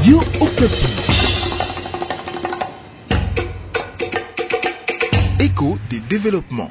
Radio Okapi. Écho des développements.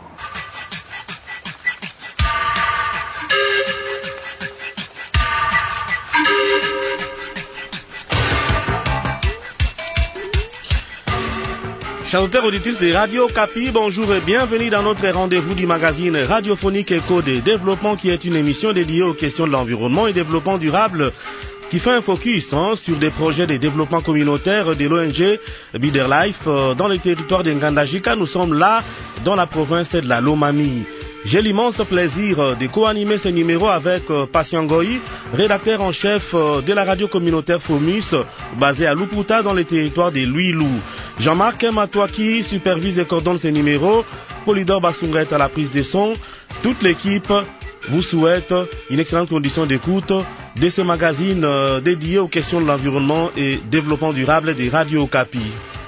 Chers auditeurs auditrices de Radio Okapi, bonjour et bienvenue dans notre rendez-vous du magazine radiophonique Écho des développements, qui est une émission dédiée aux questions de l'environnement et développement durable, qui fait un focus sur des projets de développement communautaire de l'ONG Biderlife dans le territoire de Ngandajika. Nous sommes là dans la province de la Lomami. J'ai l'immense plaisir de co-animer ce numéro avec Patient Goyi, rédacteur en chef de la radio communautaire FOMUS, basée à Luputa dans le territoire de Luilou. Jean-Marc Matouaki supervise et coordonne ce numéro. Polydor Basunga est à la prise de son. Toute l'équipe vous souhaite une excellente condition d'écoute de ce magazine dédié aux questions de l'environnement et développement durable de Radio Okapi.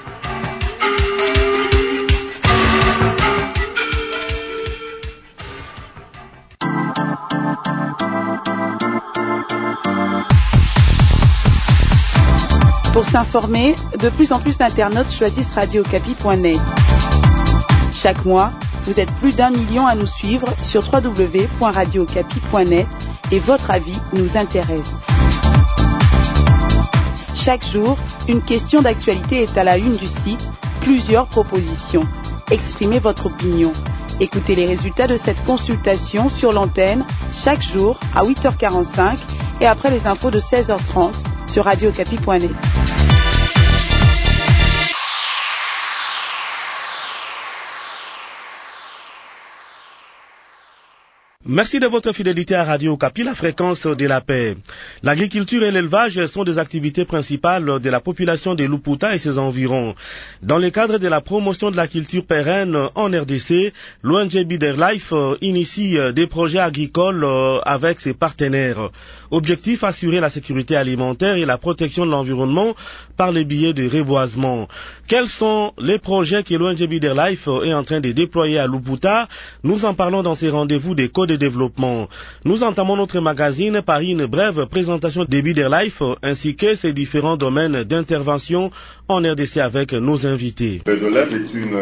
Pour s'informer, de plus en plus d'internautes choisissent radiocapi.net. Chaque mois, vous êtes plus d'1 million à nous suivre sur www.radiocapi.net et votre avis nous intéresse. Chaque jour, une question d'actualité est à la une du site, plusieurs propositions. Exprimez votre opinion. Écoutez les résultats de cette consultation sur l'antenne chaque jour à 8h45 et après les infos de 16h30 sur radiocapi.net. Merci de votre fidélité à Radio Okapi, la fréquence de la paix. L'agriculture et l'élevage sont des activités principales de la population de Luputa et ses environs. Dans le cadre de la promotion de la culture pérenne en RDC, l'ONG Biderlife initie des projets agricoles avec ses partenaires. Objectif: assurer la sécurité alimentaire et la protection de l'environnement par les biais de reboisement. Quels sont les projets que l'ONG Biderlife est en train de déployer à Luputa? Nous en parlons dans ces rendez-vous d'écho de développement. Nous entamons notre magazine par une brève présentation de Biderlife ainsi que ses différents domaines d'intervention en RDC avec nos invités. Biderlife est une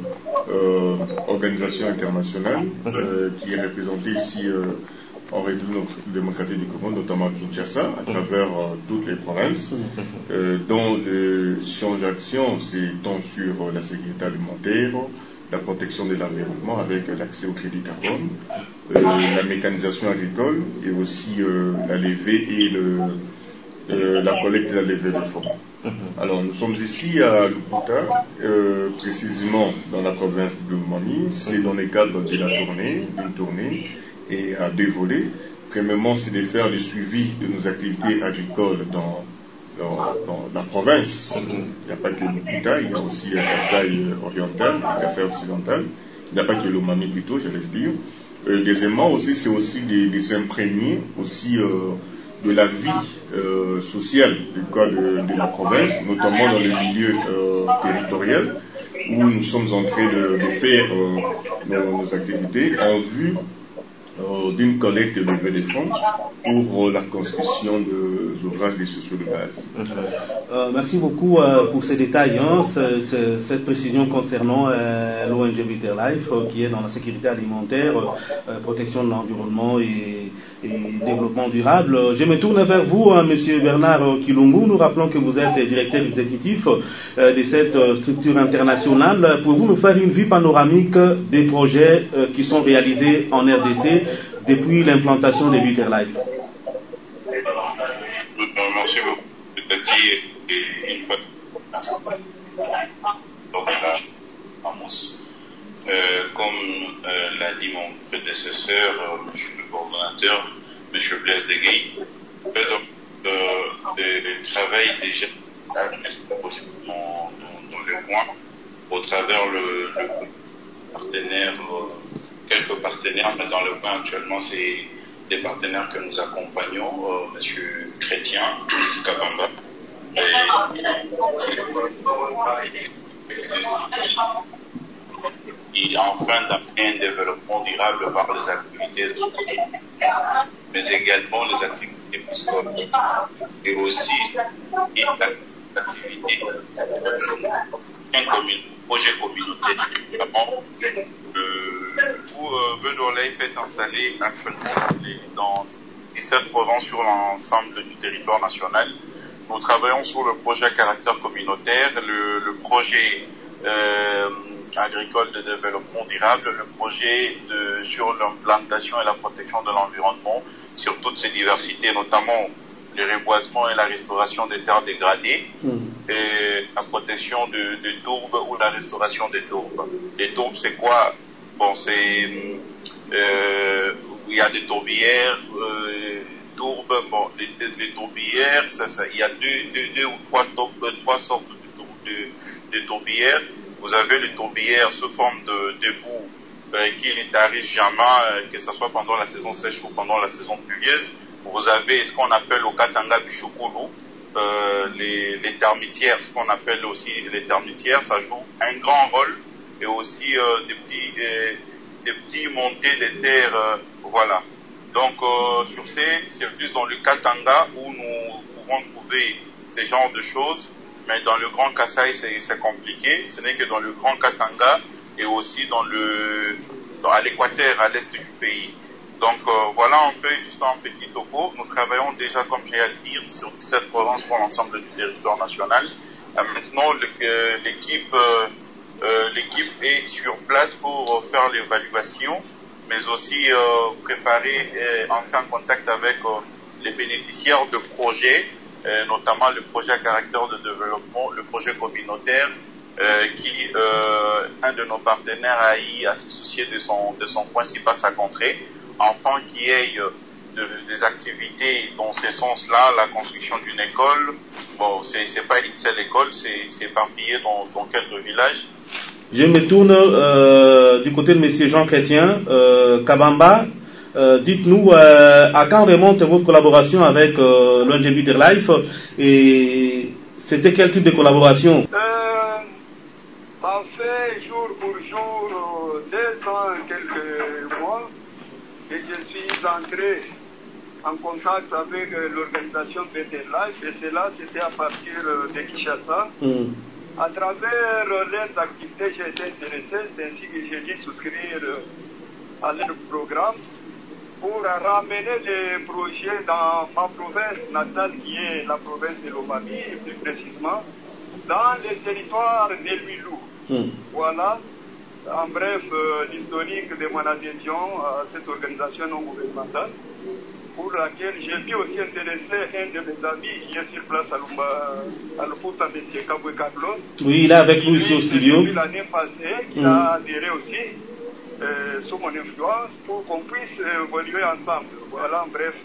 organisation internationale qui est représentée ici en République démocratique du Congo, notamment à Kinshasa, à travers toutes les provinces, dont le champ d'action s'étend sur la sécurité alimentaire, la protection de l'environnement avec l'accès au crédit carbone, la mécanisation agricole et aussi la levée et la collecte de la levée de fonds. Alors nous sommes ici à Luputa, précisément dans la province de Lomami. C'est dans le cadre de la d'une tournée et à 2 volets. Premièrement, c'est de faire le suivi de nos activités agricoles dans la province. Il n'y a pas que Luputa, il y a aussi Kasaï oriental, Kasaï occidental. Il n'y a pas que Lomami plutôt, je laisse dire. Deuxièmement aussi, c'est aussi de s'imprégner aussi de la vie sociale de la province, notamment dans le milieu territorial, où nous sommes en train de faire nos activités en vue d'une collecte de levée de fonds pour la construction des ouvrages des sociaux de base. Merci beaucoup pour ces détails, cette précision concernant l'ONG Biderlife qui est dans la sécurité alimentaire, protection de l'environnement et développement durable. Je me tourne vers vous, Monsieur Bernard Kilungu. Nous rappelons que vous êtes directeur exécutif de cette structure internationale. Pouvez-vous nous faire une vue panoramique des projets qui sont réalisés en RDC depuis l'implantation de Biderlife? Merci beaucoup. C'est-à-dire, une fois comme l'a dit mon prédécesseur, monsieur le coordonnateur, monsieur Blaise Deguay, le travail déjà dans le coin, au travers le partenaire, quelques partenaires, mais dans le coin actuellement, c'est des partenaires que nous accompagnons, monsieur Chrétien, Kabamba, et enfin d'amener un développement durable par les activités, mais également les activités épiscopale et aussi l'activité projet communautaire, notamment où Beurre Life est installé actuellement dans 17 provinces sur l'ensemble du territoire national. Nous travaillons sur le projet à caractère communautaire, le projet agricole de développement durable, le projet sur l'implantation et la protection de l'environnement, sur toutes ces diversités, notamment le reboisement et la restauration des terres dégradées, et la protection des tourbes ou la restauration des tourbes. Les tourbes, c'est quoi? Bon, c'est il y a des tourbières, tourbes. Bon, les tourbières, il y a deux ou trois sortes de tourbières. Vous avez les tourbières sous forme de boue qui ne tarissent jamais, que ce soit pendant la saison sèche ou pendant la saison pluvieuse. Vous avez ce qu'on appelle au Katanga Bichokulu, les termitières, ce qu'on appelle aussi les termitières, ça joue un grand rôle, et aussi des petits montées de terre, voilà. Donc c'est plus dans le Katanga où nous pouvons trouver ce genre de choses, mais dans le Grand Kasaï c'est compliqué. Ce n'est que dans le Grand Katanga et aussi à l'équateur, à l'est du pays. Donc voilà un peu juste un petit topo. Nous travaillons déjà, comme j'ai à le dire, sur 17 provinces pour l'ensemble du territoire national. Maintenant, l'équipe est sur place pour faire l'évaluation, mais aussi préparer, entrer en contact avec les bénéficiaires de projets, notamment le projet à caractère de développement, le projet communautaire, qui un de nos partenaires a eu à se soucier de son principal à contrée, afin qu'il y ait des activités dans ce sens-là, la construction d'une école. Bon, c'est pas une seule école, c'est éparpillé dans quelques villages. Je me tourne du côté de M. Jean Chrétien, Kabamba. Dites-nous à quand remonte votre collaboration avec l'ONG Better Life, et c'était quel type de collaboration? Ça fait jour pour jour, 2 ans, quelques mois, que je suis entré en contact avec l'organisation Better Life, et cela c'était à partir de Kinshasa. À travers leurs activités, j'ai été intéressé, c'est ainsi que j'ai dû souscrire à leur programme pour ramener des projets dans ma province natale, qui est la province de Lomami, plus précisément, dans les territoires de Lwilou. Voilà, en bref, l'historique de mon adhésion à cette organisation non gouvernementale, pour laquelle j'ai pu aussi intéresser un de mes amis qui est sur place à Luputa, M. Kabwe Carlos. Oui, il est avec nous ici au studio. Depuis l'année passée, il a adhéré aussi sous mon influence pour qu'on puisse évoluer ensemble. Voilà, en bref.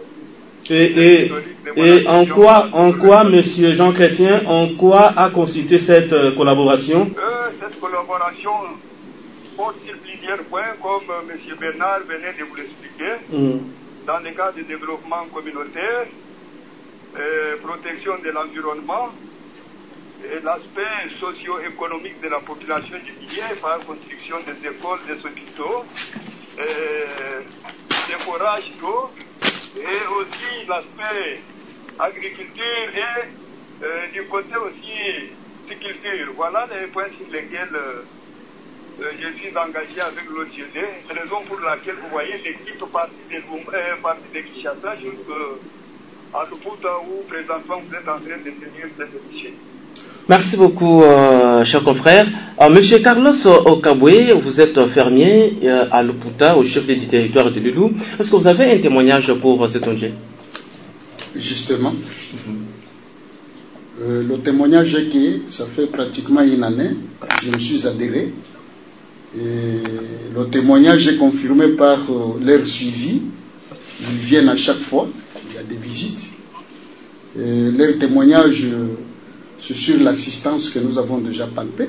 Et en quoi, Monsieur Jean Chrétien, en quoi a consisté cette collaboration? Cette collaboration porte sur plusieurs points, comme M. Bernard venait de vous l'expliquer, dans le cadre du développement communautaire, protection de l'environnement, et l'aspect socio-économique de la population du milieu par construction des écoles, des hôpitaux, des forages d'eau, et aussi l'aspect agriculture et du côté aussi culture. Voilà les points sur lesquels je suis engagé avec l'OCD, raison pour laquelle vous voyez l'équipe partie de Kinshasa jusqu'à Luputa, où présentement vous êtes en train de tenir cette mission. Merci beaucoup, cher confrère. Monsieur Carlos Okabwe, vous êtes fermier à Luputa, au chef du territoire de Lwilou. Est-ce que vous avez un témoignage pour cet ONG? Justement. Le témoignage est que ça fait pratiquement une année que je me suis adhéré. Et le témoignage est confirmé par leur suivi. Ils viennent à chaque fois, il y a des visites. Et leur témoignage, c'est sur l'assistance que nous avons déjà palpée.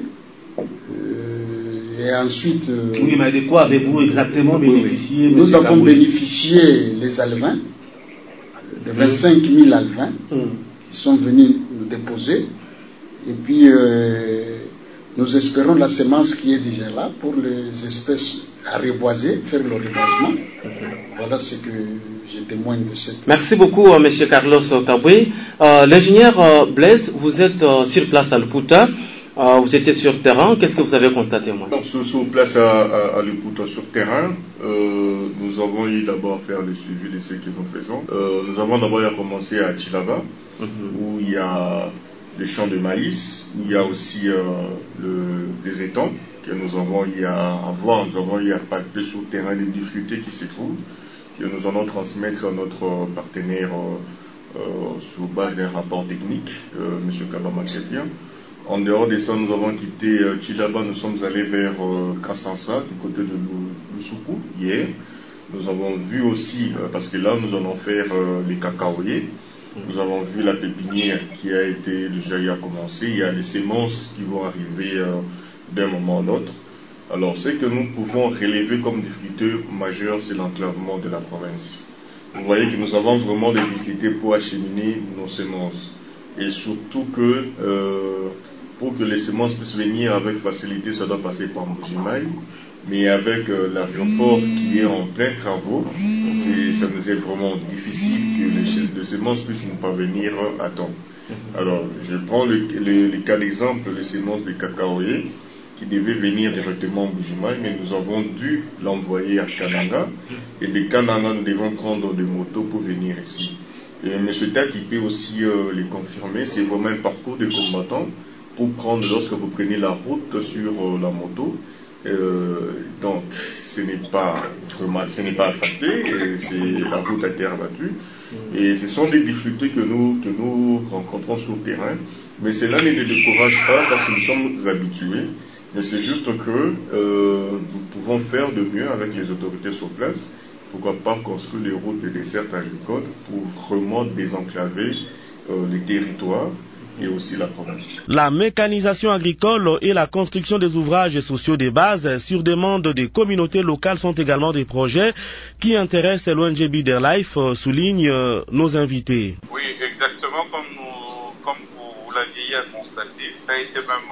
Et ensuite... oui, mais de quoi avez-vous exactement bénéficié? Oui. Nous avons bénéficié les alevins, de 25 000 alevins qui sont venus nous déposer. Et puis, Nous espérons la semence qui est déjà là pour les espèces à reboiser, faire le reboisement. Voilà ce que je témoigne de cette... Merci beaucoup, M. Carlos Kabwe. L'ingénieur Blaise, vous êtes sur place à Luputa. Vous étiez sur terrain. Qu'est-ce que vous avez constaté, moi? Donc, sur place à Luputa, sur terrain, nous avons eu d'abord à faire le suivi de ce que nous faisons. Nous avons d'abord commencé à Chilaba, où il y a des champs de maïs, où il y a aussi des étangs que nous avons eu à voir, nous avons eu à palper sur le terrain les difficultés qui se trouvent, que nous allons transmettre à notre partenaire sur base d'un rapport technique, M. Kabamba Chrétien. En dehors de ça, nous avons quitté Chilaba, nous sommes allés vers Kassansa, du côté de Lusuku, hier. Nous avons vu aussi, parce que là, nous allons faire les cacaoyers. Nous avons vu la pépinière qui a été déjà commencé. Il y a des semences qui vont arriver d'un moment à l'autre. Alors, ce que nous pouvons relever comme difficulté majeure, c'est l'enclavement de la province. Vous voyez que nous avons vraiment des difficultés pour acheminer nos semences. Et surtout que pour que les semences puissent venir avec facilité, ça doit passer par Mbujimayi. Mais avec l'aéroport qui est en plein travaux, ça nous est vraiment difficile que les semences puissent nous parvenir à temps. Alors, je prends le cas d'exemple, les semences de cacaoyers qui devaient venir directement au Mbujimayi, mais nous avons dû l'envoyer à Kananga. Et de Kananga, nous devons prendre des motos pour venir ici. Et M. Taki peut aussi les confirmer, c'est vraiment un parcours de combattants pour prendre, lorsque vous prenez la route sur la moto, donc ce n'est pas affecté, c'est la route a été abattue, et ce sont des difficultés que nous rencontrons sur le terrain, mais cela ne nous décourage pas parce que nous sommes habitués, mais c'est juste que nous pouvons faire de mieux avec les autorités sur place. Pourquoi pas construire les routes de dessert agricoles pour vraiment désenclaver les territoires et aussi la province. La mécanisation agricole et la construction des ouvrages sociaux de base sur demande des communautés locales sont également des projets qui intéressent l'ONG Biderlife, soulignent nos invités. Oui, exactement comme vous l'aviez à constater. Ça a été même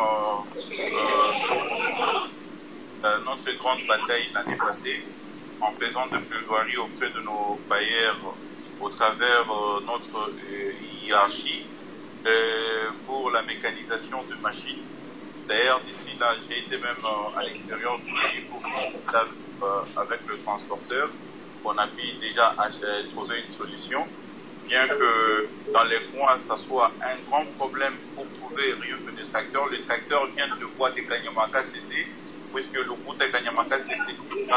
notre grande bataille l'année passée, en faisant de plaidoiries auprès de nos bailleurs au travers notre hiérarchie pour la mécanisation de machines. D'ailleurs, d'ici là, j'ai été même à l'extérieur du pays pour avec le transporteur. On a pu déjà trouver une solution, bien que dans les coins, ça soit un grand problème pour trouver rien que des tracteurs. Les tracteurs viennent de voir des Kanyamaka cesser, puisque le route de Kanyamaka cesser.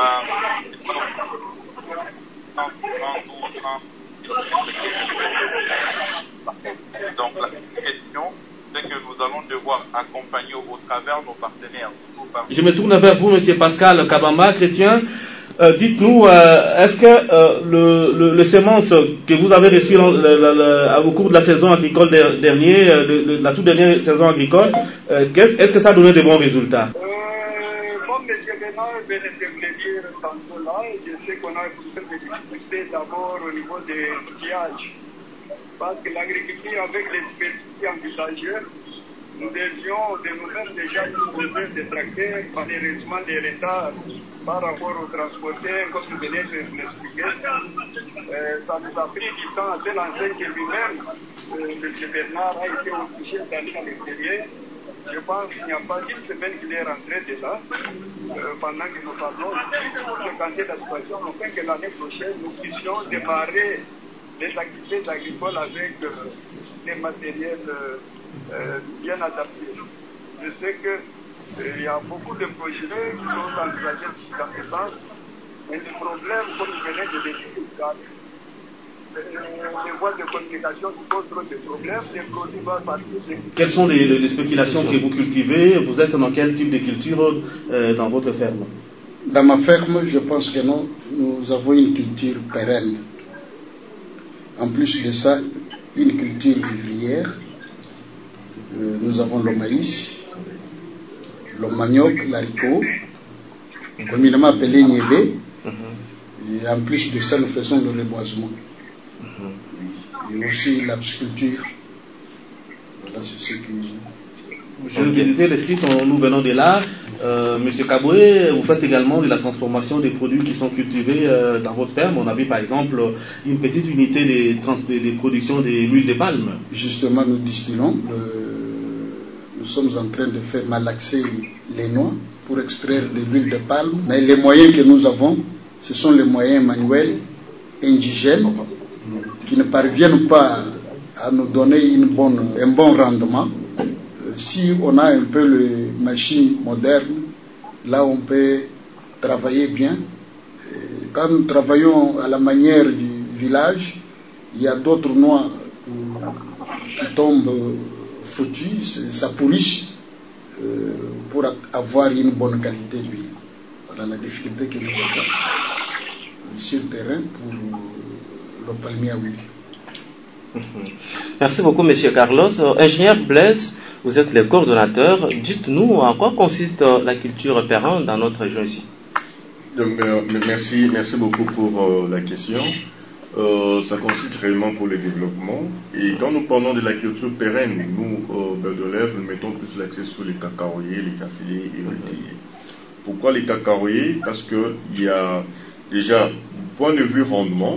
Donc la question, c'est que nous allons devoir accompagner au travers nos partenaires. Je me tourne vers vous, M. Pascal Kabamba Chrétien. Dites-nous, est-ce que le sémence que vous avez reçu au cours de la saison agricole dernière, la toute dernière saison agricole, est-ce que ça a donné de bons résultats? Comme M. Bernard venait de le dire tantôt là, je sais qu'on a beaucoup de difficultés d'abord au niveau des outillages. Parce que l'agriculture avec les spécificités envisagées, nous devions de nous-mêmes déjà trouver des tracteurs, malheureusement des retards par rapport aux transporteurs, comme vous venez de l'expliquer. Ça nous a pris du temps à tel enseigne que lui-même, M. Bernard a été obligé d'aller à l'extérieur. Je pense qu'il n'y a pas une semaine qu'il est rentré de là, pendant que nous parlons, pour décanter la situation, afin que l'année prochaine, nous puissions démarrer les activités agricoles avec des matériels bien adaptés. Je sais qu'il y a beaucoup de projets qui sont envisagés dans ce sens, mais le problème, comme je venais de le dire, les voies de communication qui posent trop de problèmes, les produits doivent partir. Quelles sont les spéculations que vous cultivez? Vous êtes dans quel type de culture dans votre ferme? Dans ma ferme, je pense que nous avons une culture pérenne. En plus de ça, une culture vivrière. Nous avons le maïs, le manioc, l'haricot, communément appelé niébé. Et en plus de ça, nous faisons le reboisement. Et aussi l'apsiculture. Voilà, c'est ce qui... Je visitais le site, nous venons de là. Monsieur Kaboué, vous faites également de la transformation des produits qui sont cultivés dans votre ferme. On a vu par exemple une petite unité de production de l'huile de palme. Justement, nous distillons. Nous sommes en train de faire malaxer les noix pour extraire de l'huile de palme. Mais les moyens que nous avons, ce sont les moyens manuels, indigènes, qui ne parviennent pas à nous donner un bon rendement. Si on a un peu les machines modernes, là on peut travailler bien. Quand nous travaillons à la manière du village, il y a d'autres noix qui tombent foutues, ça pourrit pour avoir une bonne qualité d'huile. Voilà la difficulté que nous avons sur le terrain pour le palmier à huile. Merci beaucoup, Monsieur Carlos. Ingénieur Blaise, vous êtes le coordonnateur. Dites-nous en quoi consiste la culture perrin dans notre région ici. Merci beaucoup pour la question. Ça consiste réellement pour le développement. Et quand nous parlons de la culture pérenne, nous, Beurre-de-Lèvres, nous mettons plus l'accès sur les cacaoyers, les caféiers et les théiers. Pourquoi les cacaoyers? Parce qu'il y a déjà, du point de vue rendement,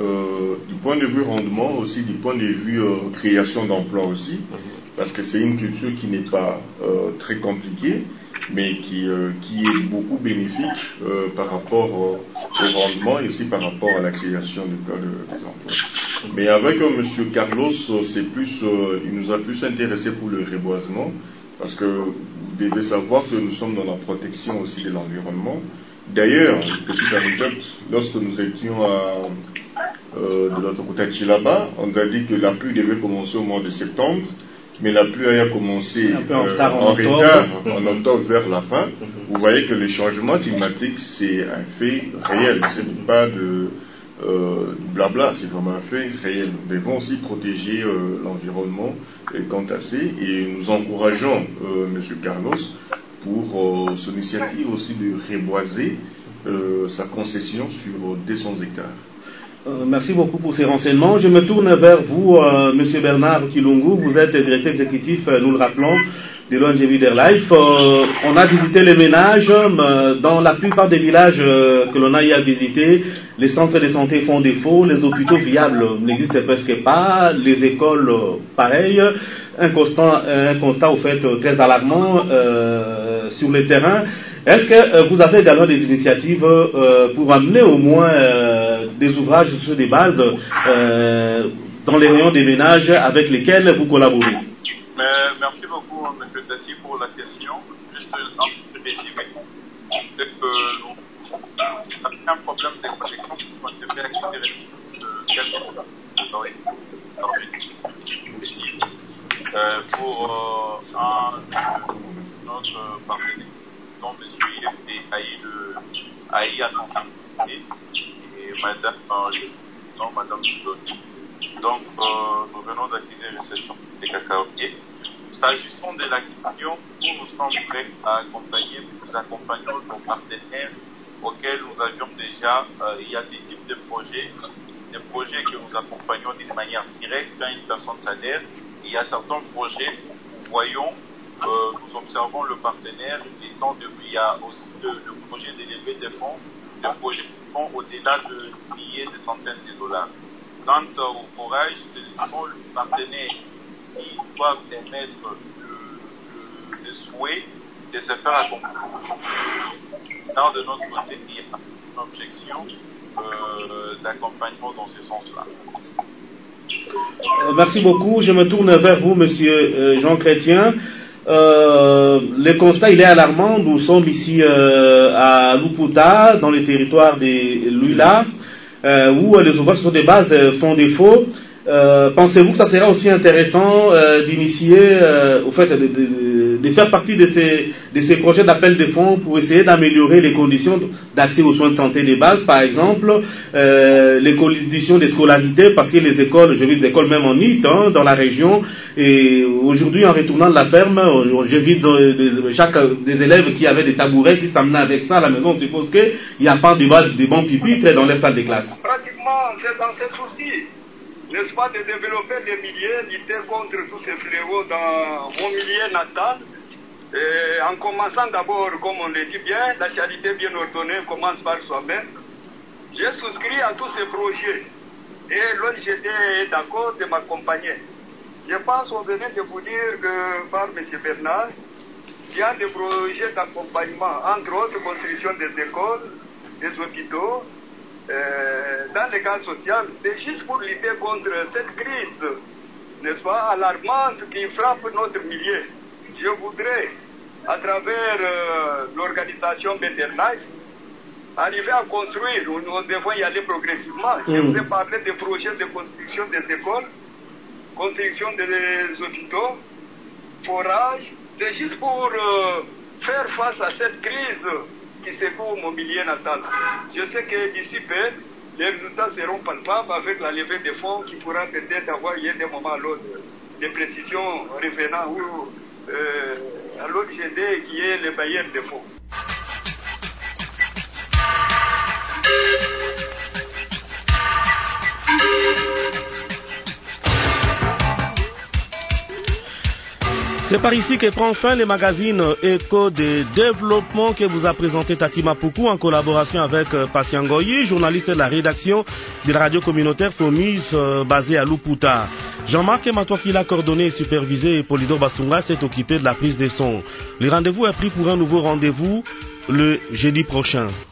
aussi du point de vue création d'emplois aussi, parce que c'est une culture qui n'est pas très compliquée, mais qui est beaucoup bénéfique par rapport au rendement et aussi par rapport à la création des emplois. Mais avec Monsieur Carlos, il nous a plus intéressé pour le reboisement, parce que vous devez savoir que nous sommes dans la protection aussi de l'environnement. D'ailleurs, une petite anecdote, lorsque nous étions de l'autre côté de Chilaba, on nous a dit que la pluie devait commencer au mois de septembre, mais la pluie a commencé en retard en octobre vers la fin. Vous voyez que le changement climatique, c'est un fait réel, ce n'est pas de blabla, c'est vraiment un fait réel. Nous devons aussi protéger l'environnement quant à ça, et nous encourageons M. Carlos pour son initiative aussi de reboiser sa concession sur 200 hectares. Merci beaucoup pour ces renseignements. Je me tourne vers vous, Monsieur Bernard Kilungu. Vous êtes directeur exécutif, nous le rappelons, de l'ONG Widerlife. On a visité les ménages. Dans la plupart des villages que l'on a eu à visiter, les centres de santé font défaut, les hôpitaux viables n'existent presque pas, les écoles pareil. Un constat au fait très alarmant sur le terrain. Est-ce que vous avez également des initiatives pour amener au moins des ouvrages sur des bases dans les rayons des ménages avec lesquels vous collaborez? Merci beaucoup, M. Tassi, pour la question. Juste un peu spécifique. C'est que nous avons un problème de connexion qui s'est fait accélérer pour un de notre partenaire, dont M. IFT AI à sensibilité et Madame Dudoni. Donc, nous venons d'acquérir cette des cacaoyers. S'agissant de la question, nous sommes prêts à accompagner, nous accompagnons nos partenaires auxquels nous avions déjà, il y a des types de projets que nous accompagnons d'une manière directe quand une personne s'adhère. Il y a certains projets où nous voyons, nous observons le partenaire, il y a aussi le projet d'élever des fonds, des projets qui vont au-delà de milliers, de centaines de dollars. Quant au forage, ce sont les partenaires qui doivent émettre le souhait de se faire accompagner. Dans de notre côté, il y a une objection d'accompagnement dans ce sens-là. Merci beaucoup. Je me tourne vers vous, Monsieur Jean Chrétien. Le constat, il est alarmant. Nous sommes ici à Luputa, dans le territoire de Luila, où les ouvrages sur des bases font défaut. Pensez-vous que ça sera aussi intéressant d'initier, au fait, de faire partie de ces projets d'appel de fonds pour essayer d'améliorer les conditions d'accès aux soins de santé des bases, par exemple, les conditions de scolarité, parce que les écoles, je vis des écoles même en NIT dans la région, et aujourd'hui, en retournant de la ferme, je vis des élèves qui avaient des tabourets qui s'amenaient avec ça à la maison. Je suppose qu'il n'y a pas de bons pupitres dans les salles de classe. Pratiquement, c'est dans ce souci n'est-ce pas, de développer des milieux, lutter contre tous ces fléaux dans mon milieu natal. Et en commençant d'abord, comme on le dit bien, la charité bien ordonnée commence par soi-même. J'ai souscrit à tous ces projets et l'ONGD est d'accord de m'accompagner. Je pense, on venait de vous dire que par M. Bernard, il y a des projets d'accompagnement, entre autres construction des écoles, des hôpitaux, dans le cadre social. C'est juste pour lutter contre cette crise, n'est-ce pas, alarmante qui frappe notre milieu. Je voudrais, à travers l'organisation Better Life, arriver à construire, nous devons y aller progressivement. Je vous ai parlé des projets de construction des écoles, construction des hôpitaux, forage. C'est juste pour faire face à cette crise qui secoue mon milieu natal. Je sais que d'ici peu, les résultats seront palpables avec la levée des fonds qui pourra peut-être avoir lieu d'un moment à l'autre. Des précisions revenant à l'ONGD qui est le bailleur des fonds. C'est par ici que prend fin le magazine Écho de développement que vous a présenté Tati Mapoukou en collaboration avec Patient Goyi, journaliste de la rédaction de la radio communautaire FOMUS basée à Luputa. Jean-Marc Matouaki l'a coordonné et supervisé et Polydor Basunga s'est occupé de la prise des sons. Le rendez-vous est pris pour un nouveau rendez-vous le jeudi prochain.